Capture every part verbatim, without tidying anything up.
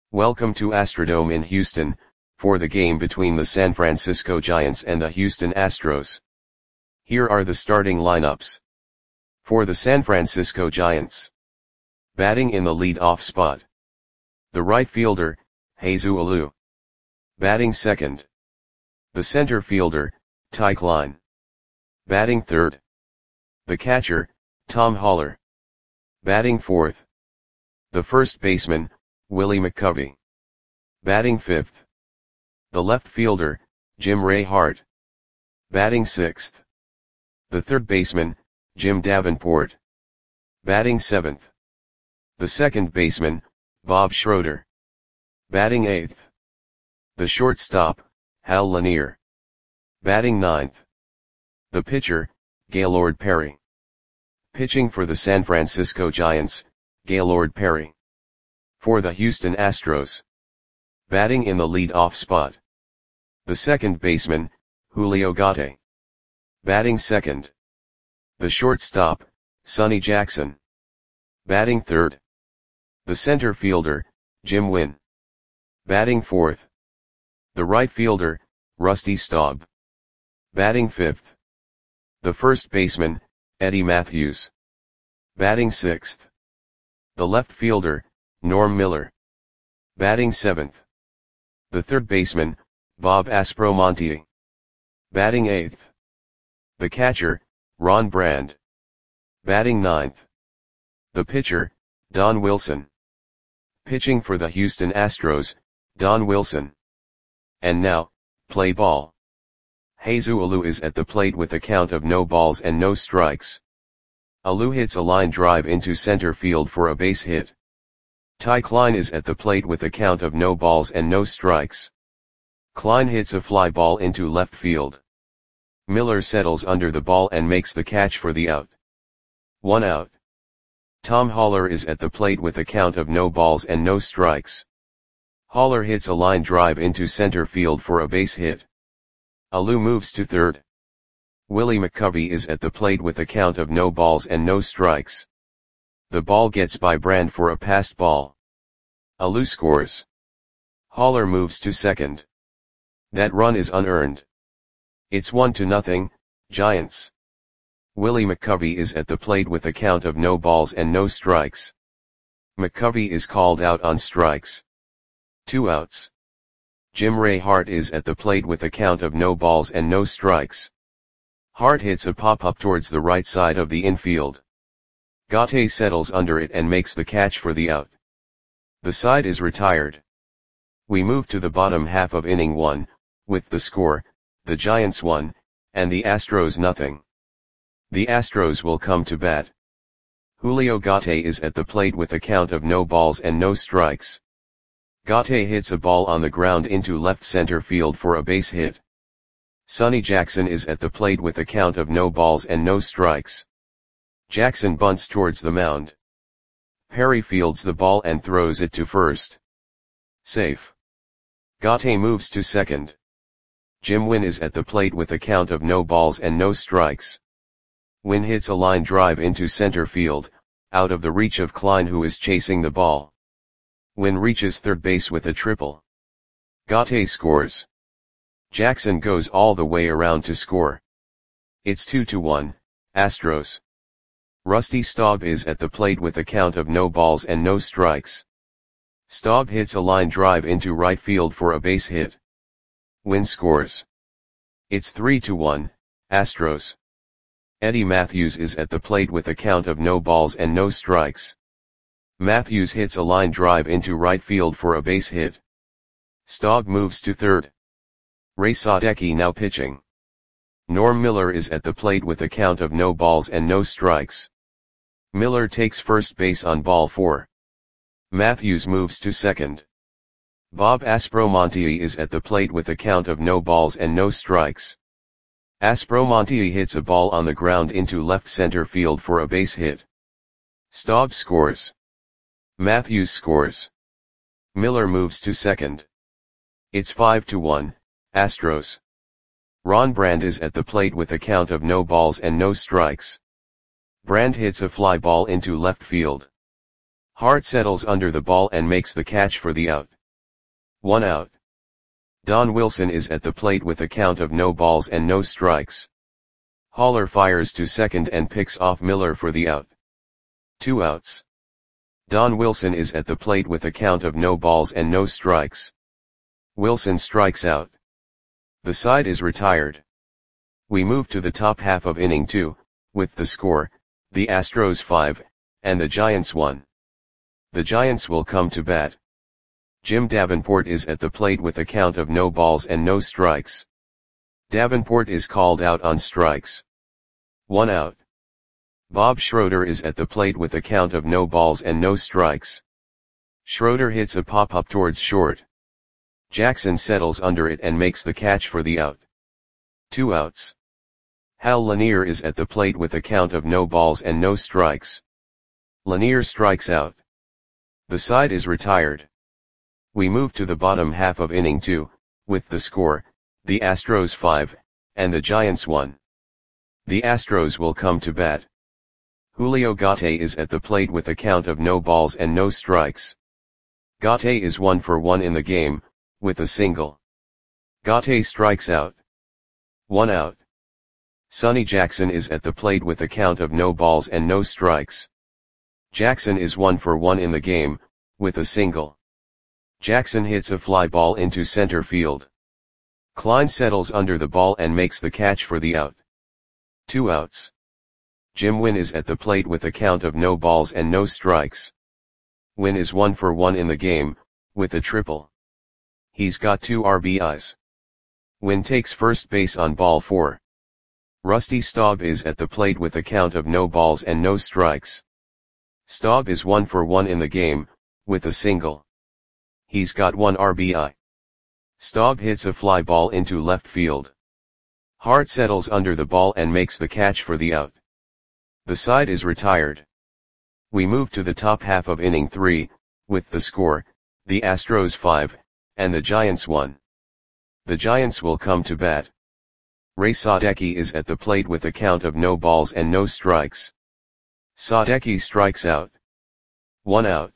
Welcome to Astrodome in Houston, for the game between the San Francisco Giants and the Houston Astros. Here are the starting lineups. For the San Francisco Giants. Batting in the lead-off spot. The right fielder, Jesus Alou. Batting second. The center fielder, Ty Klein. Batting third. The catcher, Tom Haller. Batting fourth. The first baseman, Willie McCovey. Batting fifth. The left fielder, Jim Ray Hart. Batting sixth. The third baseman, Jim Davenport. Batting seventh. The second baseman, Bob Schroeder. Batting eighth. The shortstop, Hal Lanier. Batting ninth. The pitcher, Gaylord Perry. Pitching for the San Francisco Giants, Gaylord Perry. For the Houston Astros. Batting in the lead-off spot. The second baseman, Julio Gatti. Batting second. The shortstop, Sonny Jackson. Batting third. The center fielder, Jim Wynn. Batting fourth. The right fielder, Rusty Staub. Batting fifth. The first baseman, Eddie Matthews. Batting sixth. The left fielder, Norm Miller. Batting seventh. The third baseman, Bob Aspromonte. Batting eighth. The catcher, Ron Brand. Batting ninth. The pitcher, Don Wilson. Pitching for the Houston Astros, Don Wilson. And now, play ball. Jesus Alou is at the plate with a count of no balls and no strikes. Alou hits a line drive into center field for a base hit. Ty Klein is at the plate with a count of no balls and no strikes. Klein hits a fly ball into left field. Miller settles under the ball and makes the catch for the out. One out. Tom Haller is at the plate with a count of no balls and no strikes. Haller hits a line drive into center field for a base hit. Alou moves to third. Willie McCovey is at the plate with a count of no balls and no strikes. The ball gets by Brand for a passed ball. Alou scores. Haller moves to second. That run is unearned. It's one to nothing, Giants. Willie McCovey is at the plate with a count of no balls and no strikes. McCovey is called out on strikes. Two outs. Jim Ray Hart is at the plate with a count of no balls and no strikes. Hart hits a pop-up towards the right side of the infield. Gatti settles under it and makes the catch for the out. The side is retired. We move to the bottom half of inning one, with the score, the Giants one, and the Astros nothing. The Astros will come to bat. Julio Gatti is at the plate with a count of no balls and no strikes. Gatti hits a ball on the ground into left center field for a base hit. Sonny Jackson is at the plate with a count of no balls and no strikes. Jackson bunts towards the mound. Perry fields the ball and throws it to first. Safe. Gatti moves to second. Jim Wynn is at the plate with a count of no balls and no strikes. Wynn hits a line drive into center field, out of the reach of Klein who is chasing the ball. Wynn reaches third base with a triple. Gatti scores. Jackson goes all the way around to score. It's two to one, Astros. Rusty Staub is at the plate with a count of no balls and no strikes. Staub hits a line drive into right field for a base hit. Wynn scores. It's three to one, Astros. Eddie Matthews is at the plate with a count of no balls and no strikes. Matthews hits a line drive into right field for a base hit. Staub moves to third. Ray Sadecki now pitching. Norm Miller is at the plate with a count of no balls and no strikes. Miller takes first base on ball four. Matthews moves to second. Bob Aspromonte is at the plate with a count of no balls and no strikes. Aspromonte hits a ball on the ground into left center field for a base hit. Staub scores. Matthews scores. Miller moves to second. It's five to one, Astros. Ron Brand is at the plate with a count of no balls and no strikes. Brand hits a fly ball into left field. Hart settles under the ball and makes the catch for the out. One out. Don Wilson is at the plate with a count of no balls and no strikes. Haller fires to second and picks off Miller for the out. Two outs. Don Wilson is at the plate with a count of no balls and no strikes. Wilson strikes out. The side is retired. We move to the top half of inning two, with the score, the Astros five, and the Giants one. The Giants will come to bat. Jim Davenport is at the plate with a count of no balls and no strikes. Davenport is called out on strikes. One out. Bob Schroeder is at the plate with a count of no balls and no strikes. Schroeder hits a pop-up towards short. Jackson settles under it and makes the catch for the out. Two outs. Hal Lanier is at the plate with a count of no balls and no strikes. Lanier strikes out. The side is retired. We move to the bottom half of inning two, with the score, the Astros five, and the Giants one. The Astros will come to bat. Julio Gate is at the plate with a count of no balls and no strikes. Gate is one for one in the game, with a single. Gate strikes out. One out. Sonny Jackson is at the plate with a count of no balls and no strikes. Jackson is one for one in the game, with a single. Jackson hits a fly ball into center field. Klein settles under the ball and makes the catch for the out. Two outs. Jim Wynn is at the plate with a count of no balls and no strikes. Wynn is one for one in the game, with a triple. He's got two R B Is. Wynn takes first base on ball four. Rusty Staub is at the plate with a count of no balls and no strikes. Staub is one for one in the game, with a single. He's got one R B I. Staub hits a fly ball into left field. Hart settles under the ball and makes the catch for the out. The side is retired. We move to the top half of inning three, with the score, the Astros five, and the Giants one. The Giants will come to bat. Ray Sadecki is at the plate with a count of no balls and no strikes. Sadecki strikes out. One out.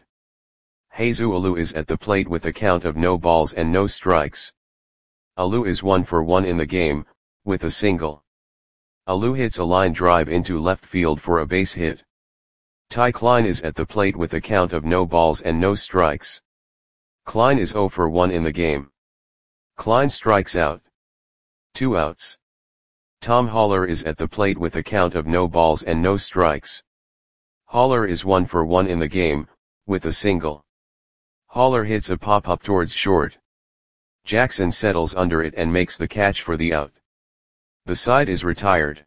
Jesus Alou is at the plate with a count of no balls and no strikes. Alou is one for one in the game, with a single. Alou hits a line drive into left field for a base hit. Ty Klein is at the plate with a count of no balls and no strikes. Klein is zero for one in the game. Klein strikes out. Two outs. Tom Haller is at the plate with a count of no balls and no strikes. Haller is one for one in the game, with a single. Haller hits a pop-up towards short. Jackson settles under it and makes the catch for the out. The side is retired.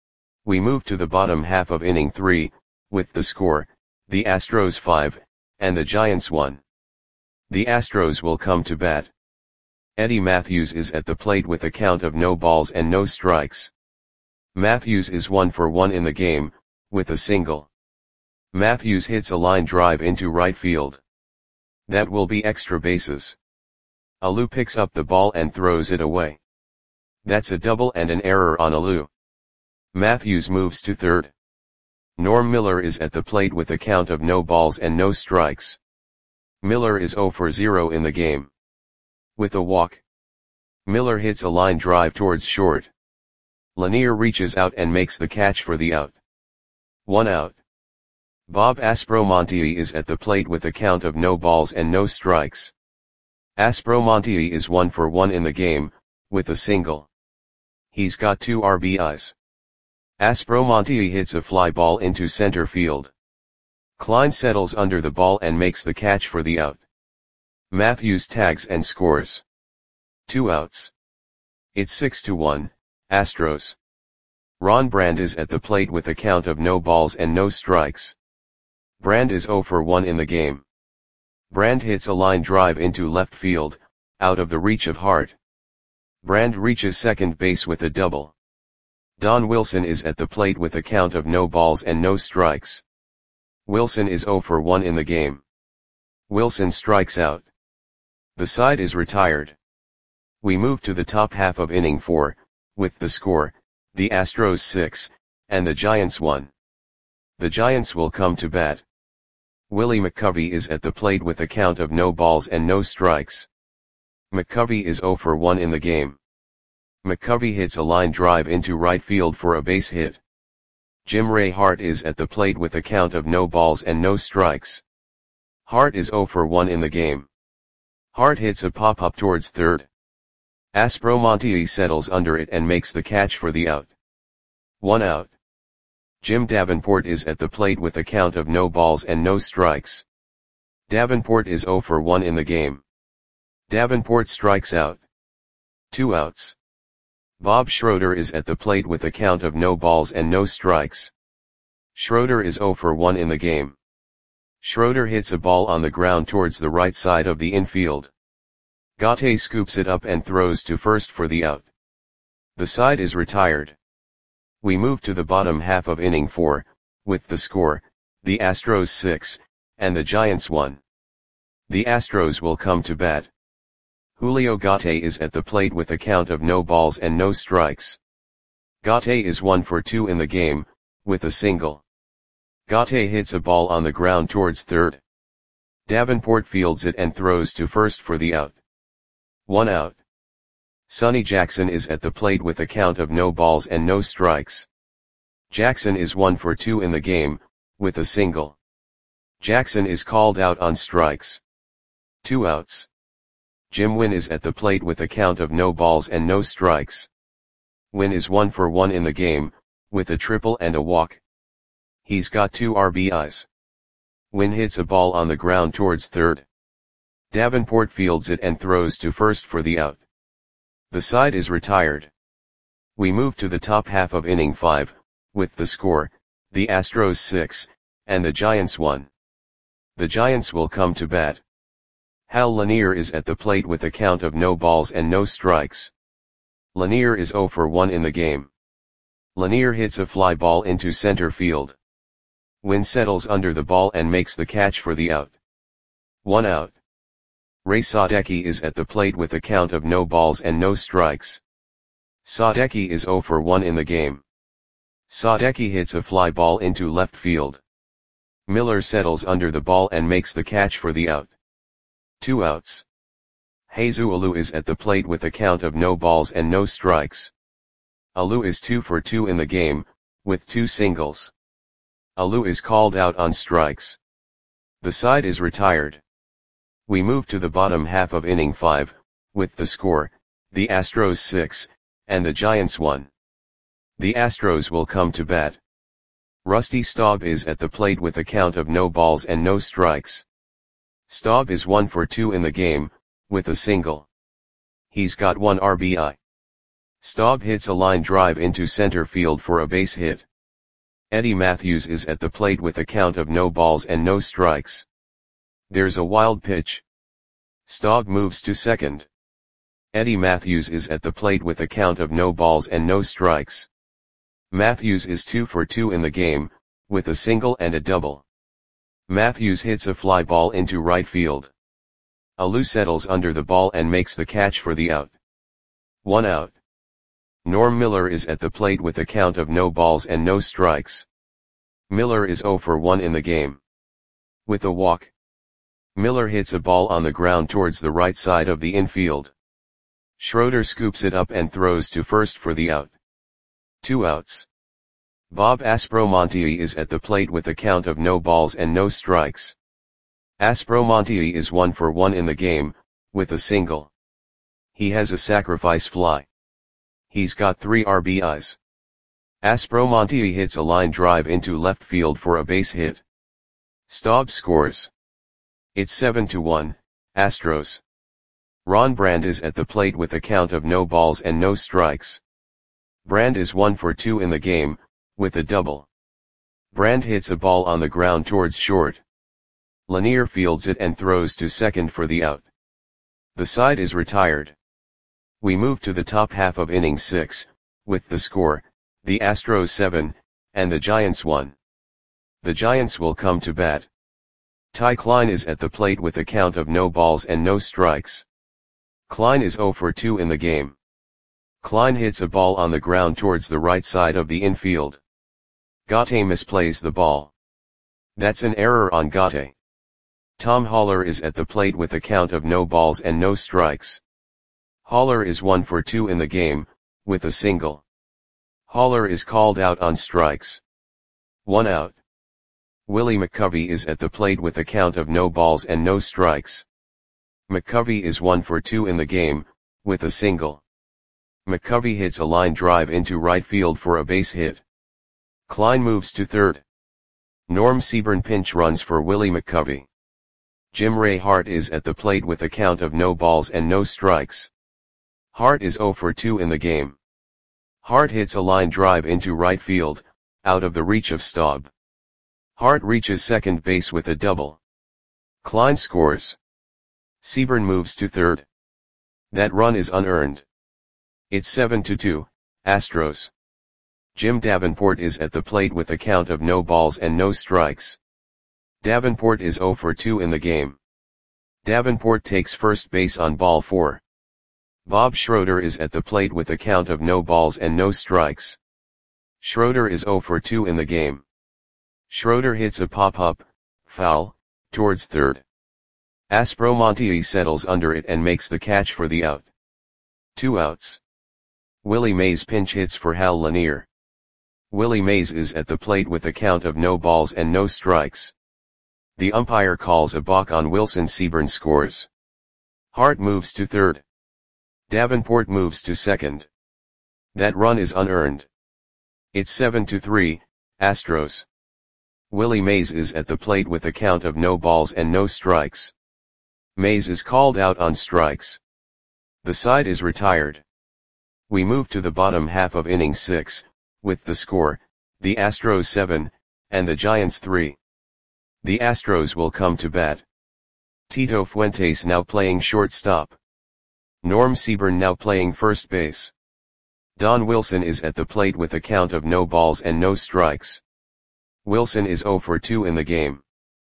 We move to the bottom half of inning three, with the score, the Astros five, and the Giants one. The Astros will come to bat. Eddie Matthews is at the plate with a count of no balls and no strikes. Matthews is one for one in the game, with a single. Matthews hits a line drive into right field. That will be extra bases. Alou picks up the ball and throws it away. That's a double and an error on Alou. Matthews moves to third. Norm Miller is at the plate with a count of no balls and no strikes. Miller is zero for zero in the game. With a walk. Miller hits a line drive towards short. Lanier reaches out and makes the catch for the out. One out. Bob Aspromonte is at the plate with a count of no balls and no strikes. Aspromonte is one for one in the game, with a single. He's got two R B Is. Aspromonte hits a fly ball into center field. Klein settles under the ball and makes the catch for the out. Matthews tags and scores. Two outs. It's six to one, Astros. Ron Brand is at the plate with a count of no balls and no strikes. Brand is zero for one in the game. Brand hits a line drive into left field, out of the reach of Hart. Brand reaches second base with a double. Don Wilson is at the plate with a count of no balls and no strikes. Wilson is zero for one in the game. Wilson strikes out. The side is retired. We move to the top half of inning four, with the score, the Astros six, and the Giants one. The Giants will come to bat. Willie McCovey is at the plate with a count of no balls and no strikes. McCovey is zero for one in the game. McCovey hits a line drive into right field for a base hit. Jim Ray Hart is at the plate with a count of no balls and no strikes. Hart is zero for one in the game. Hart hits a pop-up towards third. Aspromonte settles under it and makes the catch for the out. One out. Jim Davenport is at the plate with a count of no balls and no strikes. Davenport is zero for one in the game. Davenport strikes out. Two outs. Bob Schroeder is at the plate with a count of no balls and no strikes. Schroeder is zero for one in the game. Schroeder hits a ball on the ground towards the right side of the infield. Gaute scoops it up and throws to first for the out. The side is retired. We move to the bottom half of inning four, with the score, the Astros six, and the Giants one. The Astros will come to bat. Julio Gaute is at the plate with a count of no balls and no strikes. Gaute is one for two in the game, with a single. Gaute hits a ball on the ground towards third. Davenport fields it and throws to first for the out. One out. Sonny Jackson is at the plate with a count of no balls and no strikes. Jackson is one for two in the game, with a single. Jackson is called out on strikes. Two outs. Jim Wynn is at the plate with a count of no balls and no strikes. Wynn is one for one in the game, with a triple and a walk. He's got two R B Is. Wynn hits a ball on the ground towards third. Davenport fields it and throws to first for the out. The side is retired. We move to the top half of inning five, with the score, the Astros six, and the Giants one. The Giants will come to bat. Hal Lanier is at the plate with a count of no balls and no strikes. Lanier is zero for one in the game. Lanier hits a fly ball into center field. Wynn settles under the ball and makes the catch for the out. One out. Ray Sadecki is at the plate with a count of no balls and no strikes. Sadecki is zero for one in the game. Sadecki hits a fly ball into left field. Miller settles under the ball and makes the catch for the out. Two outs. Jesus Alou is at the plate with a count of no balls and no strikes. Alou is two for two in the game, with two singles. Alou is called out on strikes. The side is retired. We move to the bottom half of inning five, with the score, the Astros six, and the Giants one. The Astros will come to bat. Rusty Staub is at the plate with a count of no balls and no strikes. Staub is one for two in the game, with a single. He's got one R B I. Staub hits a line drive into center field for a base hit. Eddie Matthews is at the plate with a count of no balls and no strikes. There's a wild pitch. Staub moves to second. Eddie Matthews is at the plate with a count of no balls and no strikes. Matthews is two for two in the game, with a single and a double. Matthews hits a fly ball into right field. Alou settles under the ball and makes the catch for the out. One out. Norm Miller is at the plate with a count of no balls and no strikes. Miller is zero for one in the game. With a walk. Miller hits a ball on the ground towards the right side of the infield. Schroeder scoops it up and throws to first for the out. Two outs. Bob Aspromonte is at the plate with a count of no balls and no strikes. Aspromonte is one for one in the game, with a single. He has a sacrifice fly. He's got three R B Is. Aspromonte hits a line drive into left field for a base hit. Staub scores. It's seven to one, Astros. Ron Brand is at the plate with a count of no balls and no strikes. Brand is one for two in the game, with a double. Brand hits a ball on the ground towards short. Lanier fields it and throws to second for the out. The side is retired. We move to the top half of inning six, with the score, the Astros seven, and the Giants one. The Giants will come to bat. Ty Klein is at the plate with a count of no balls and no strikes. Klein is zero for two in the game. Klein hits a ball on the ground towards the right side of the infield. Gaute misplays the ball. That's an error on Gaute. Tom Haller is at the plate with a count of no balls and no strikes. Haller is one for two in the game, with a single. Haller is called out on strikes. One out. Willie McCovey is at the plate with a count of no balls and no strikes. McCovey is one for two in the game, with a single. McCovey hits a line drive into right field for a base hit. Klein moves to third. Norm Seaburn pinch runs for Willie McCovey. Jim Ray Hart is at the plate with a count of no balls and no strikes. Hart is zero for two in the game. Hart hits a line drive into right field, out of the reach of Staub. Hart reaches second base with a double. Klein scores. Seaburn moves to third. That run is unearned. It's seven to two, Astros. Jim Davenport is at the plate with a count of no balls and no strikes. Davenport is zero for two in the game. Davenport takes first base on ball four. Bob Schroeder is at the plate with a count of no balls and no strikes. Schroeder is zero for two in the game. Schroeder hits a pop-up, foul, towards third. Aspromonte settles under it and makes the catch for the out. Two outs. Willie Mays pinch hits for Hal Lanier. Willie Mays is at the plate with a count of no balls and no strikes. The umpire calls a balk on Wilson. Seaburn scores. Hart moves to third. Davenport moves to second. That run is unearned. It's seven to three, Astros. Willie Mays is at the plate with a count of no balls and no strikes. Mays is called out on strikes. The side is retired. We move to the bottom half of inning six, with the score, the Astros seven, and the Giants three. The Astros will come to bat. Tito Fuentes now playing shortstop. Norm Seaburn now playing first base. Don Wilson is at the plate with a count of no balls and no strikes. Wilson is zero for two in the game.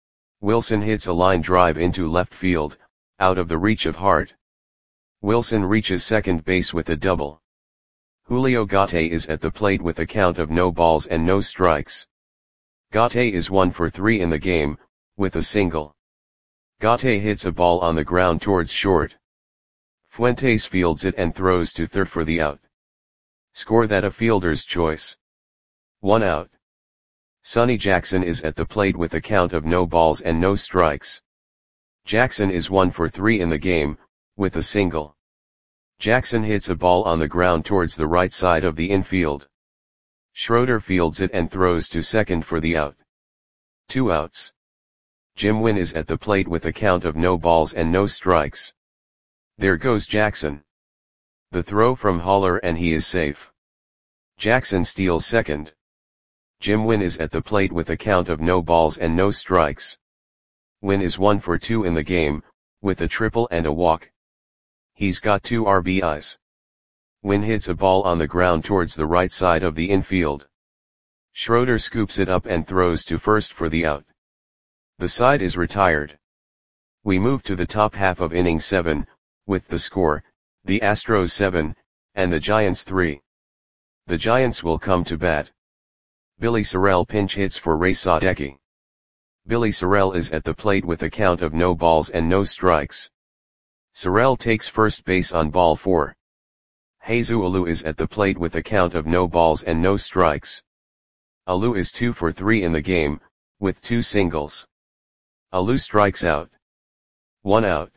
Wilson hits a line drive into left field, out of the reach of Hart. Wilson reaches second base with a double. Julio Gate is at the plate with a count of no balls and no strikes. Gate is one for three in the game, with a single. Gate hits a ball on the ground towards short. Fuentes fields it and throws to third for the out. Score that a fielder's choice. One out. Sonny Jackson is at the plate with a count of no balls and no strikes. Jackson is one for three in the game, with a single. Jackson hits a ball on the ground towards the right side of the infield. Schroeder fields it and throws to second for the out. Two outs. Jim Wynn is at the plate with a count of no balls and no strikes. There goes Jackson. The throw from Haller and he is safe. Jackson steals second. Jim Wynn is at the plate with a count of no balls and no strikes. Wynn is one for two in the game, with a triple and a walk. He's got two R B Is. Wynn hits a ball on the ground towards the right side of the infield. Schroeder scoops it up and throws to first for the out. The side is retired. We move to the top half of inning seven, with the score, the Astros seven, and the Giants three. The Giants will come to bat. Billy Sorrell pinch hits for Ray Sadecki. Billy Sorrell is at the plate with a count of no balls and no strikes. Sorrell takes first base on ball four. Jesus Alou is at the plate with a count of no balls and no strikes. Alou is two for three in the game, with two singles. Alou strikes out. One out.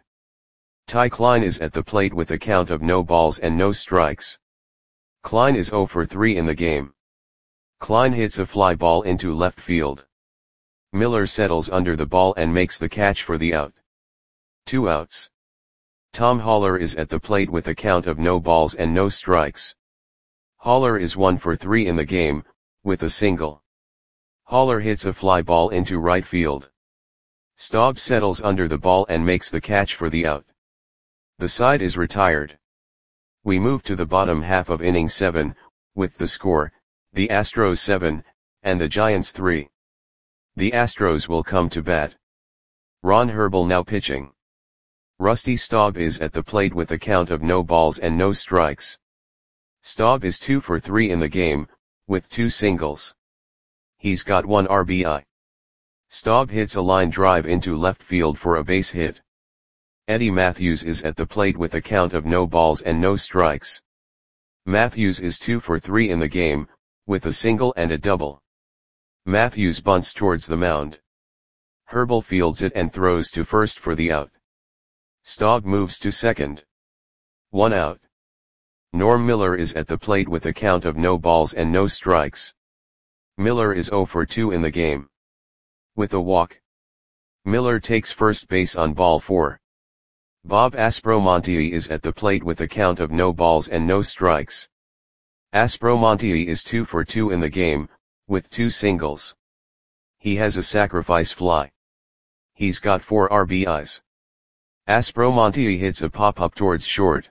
Ty Klein is at the plate with a count of no balls and no strikes. Klein is zero for three in the game. Klein hits a fly ball into left field. Miller settles under the ball and makes the catch for the out. Two outs. Tom Haller is at the plate with a count of no balls and no strikes. Haller is one for three in the game, with a single. Haller hits a fly ball into right field. Staub settles under the ball and makes the catch for the out. The side is retired. We move to the bottom half of inning seven, with the score, the Astros seven, and the Giants three. The Astros will come to bat. Ron Herbel now pitching. Rusty Staub is at the plate with a count of no balls and no strikes. Staub is two for three in the game, with two singles. He's got one R B I. Staub hits a line drive into left field for a base hit. Eddie Mathews is at the plate with a count of no balls and no strikes. Mathews is two for three in the game, with a single and a double. Mathews bunts towards the mound. Herbal fields it and throws to first for the out. Staub moves to second. One out. Norm Miller is at the plate with a count of no balls and no strikes. Miller is zero for two in the game. With a walk. Miller takes first base on ball four. Bob Aspromonte is at the plate with a count of no balls and no strikes. Aspromonte is two for two in the game, with two singles. He has a sacrifice fly. He's got four R B Is. Aspromonte hits a pop-up towards short.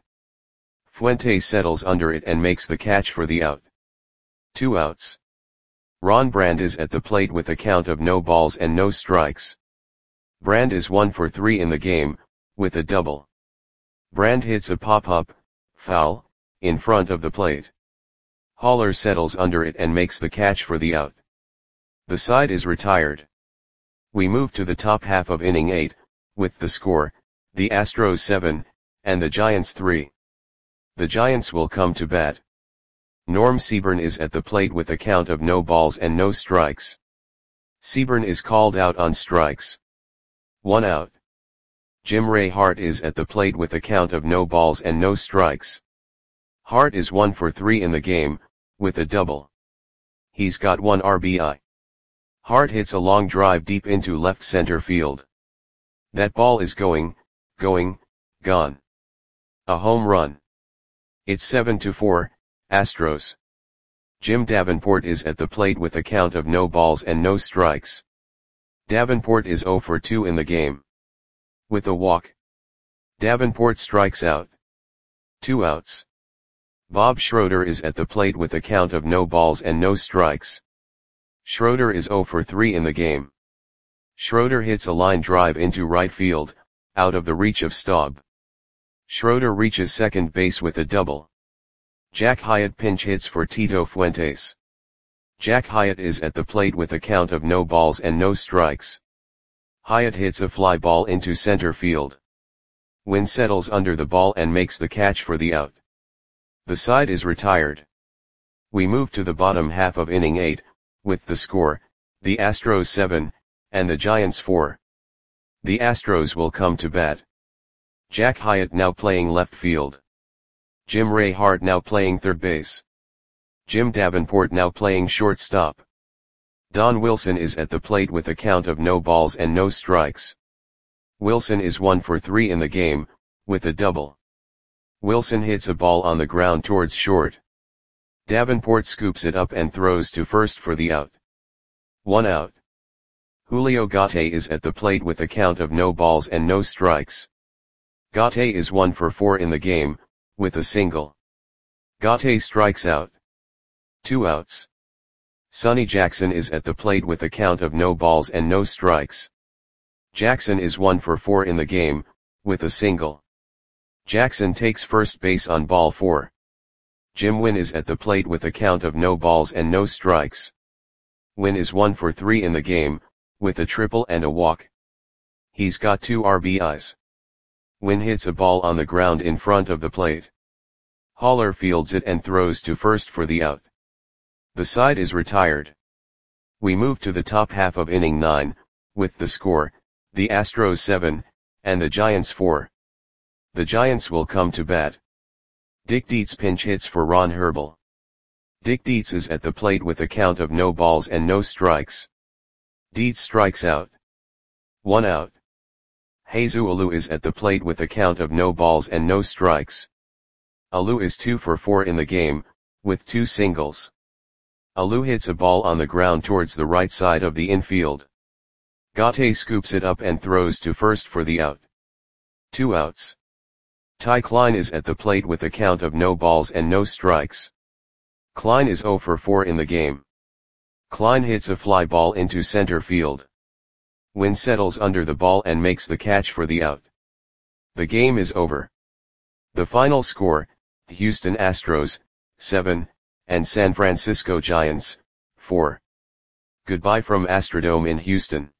Fuente settles under it and makes the catch for the out. Two outs. Ron Brand is at the plate with a count of no balls and no strikes. Brand is one for three in the game, with a double. Brand hits a pop-up, foul, in front of the plate. Haller settles under it and makes the catch for the out. The side is retired. We move to the top half of inning eight, with the score, the Astros seven, and the Giants three. The Giants will come to bat. Norm Seaburn is at the plate with a count of no balls and no strikes. Seaburn is called out on strikes. One out. Jim Ray Hart is at the plate with a count of no balls and no strikes. Hart is one for three in the game, with a double. He's got one R B I. Hart hits a long drive deep into left center field. That ball is going, going, gone. A home run. It's seven to four, Astros. Jim Davenport is at the plate with a count of no balls and no strikes. Davenport is zero for two in the game. With a walk. Davenport strikes out. Two outs. Bob Schroeder is at the plate with a count of no balls and no strikes. Schroeder is zero for three in the game. Schroeder hits a line drive into right field, out of the reach of Staub. Schroeder reaches second base with a double. Jack Hyatt pinch hits for Tito Fuentes. Jack Hyatt is at the plate with a count of no balls and no strikes. Hyatt hits a fly ball into center field. Wynn settles under the ball and makes the catch for the out. The side is retired. We move to the bottom half of inning eight, with the score, the Astros seven, and the Giants four. The Astros will come to bat. Jack Hyatt now playing left field. Jim Ray Hart now playing third base. Jim Davenport now playing shortstop. Don Wilson is at the plate with a count of no balls and no strikes. Wilson is one for three in the game, with a double. Wilson hits a ball on the ground towards short. Davenport scoops it up and throws to first for the out. One out. Julio Gate is at the plate with a count of no balls and no strikes. Gate is one for four in the game, with a single. Gate strikes out. Two outs. Sonny Jackson is at the plate with a count of no balls and no strikes. Jackson is one for four in the game, with a single. Jackson takes first base on ball four. Jim Wynn is at the plate with a count of no balls and no strikes. Wynn is one for three in the game, with a triple and a walk. He's got two R B Is. Wynn hits a ball on the ground in front of the plate. Haller fields it and throws to first for the out. The side is retired. We move to the top half of inning nine, with the score, the Astros seven, and the Giants four. The Giants will come to bat. Dick Dietz pinch hits for Ron Herbal. Dick Dietz is at the plate with a count of no balls and no strikes. Dietz strikes out. One out. Jesus Alou is at the plate with a count of no balls and no strikes. Alou is two for four in the game, with two singles. Alou hits a ball on the ground towards the right side of the infield. Gate scoops it up and throws to first for the out. Two outs. Ty Klein is at the plate with a count of no balls and no strikes. Klein is zero for four in the game. Klein hits a fly ball into center field. Wynn settles under the ball and makes the catch for the out. The game is over. The final score, Houston Astros, seven, and San Francisco Giants, four. Goodbye from Astrodome in Houston.